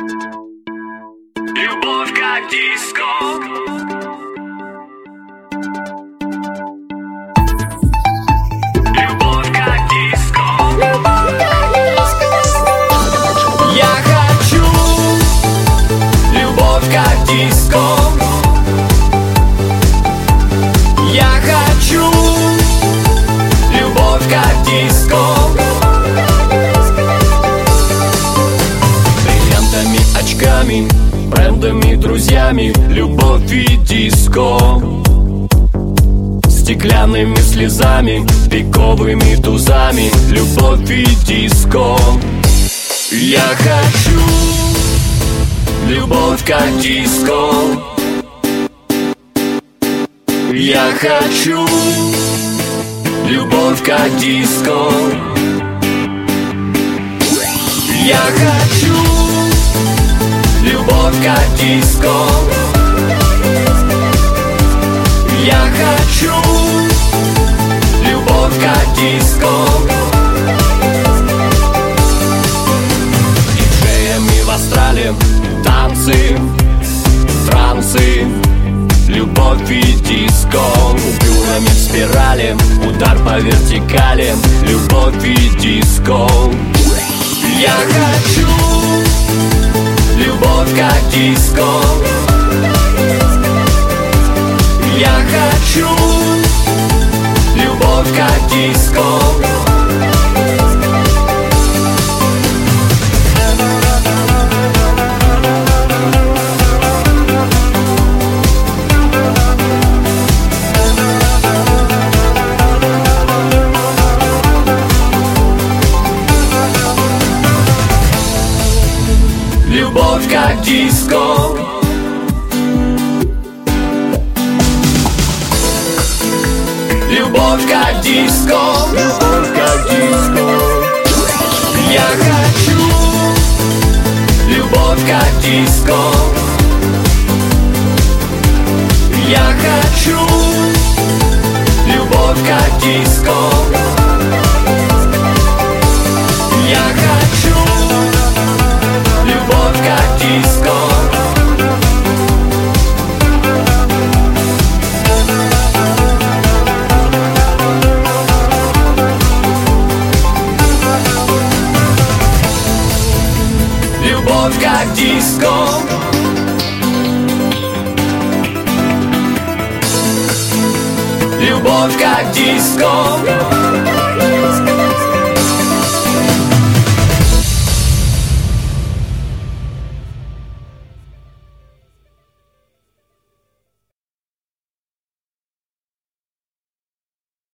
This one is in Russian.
Любовь как диско. Любовь как диско. Я хочу любовь как диско. Я хочу любовь как диско. Бриллиантами, очками, брендами, друзьями, любовь и диско. Стеклянными слезами, пиковыми тузами, любовь и диско. Я хочу любовь как диско. Я хочу любовь как диско. Я хочу любовь как диско. Я хочу любовь как диско. Диджеями в астрале, танцы, трансы, любовь и диско. Купюрами в спирали, удар по вертикали, любовь и диско. Я хочу любовь как диско. Я хочу любовь как диско. Любовь как диско. Любовь как диско. Любовь как диско. Я хочу любовь как диско. Я хочу любовь как диско. Я хочу любовь как диско. Любовь как диско. Любовь как диско.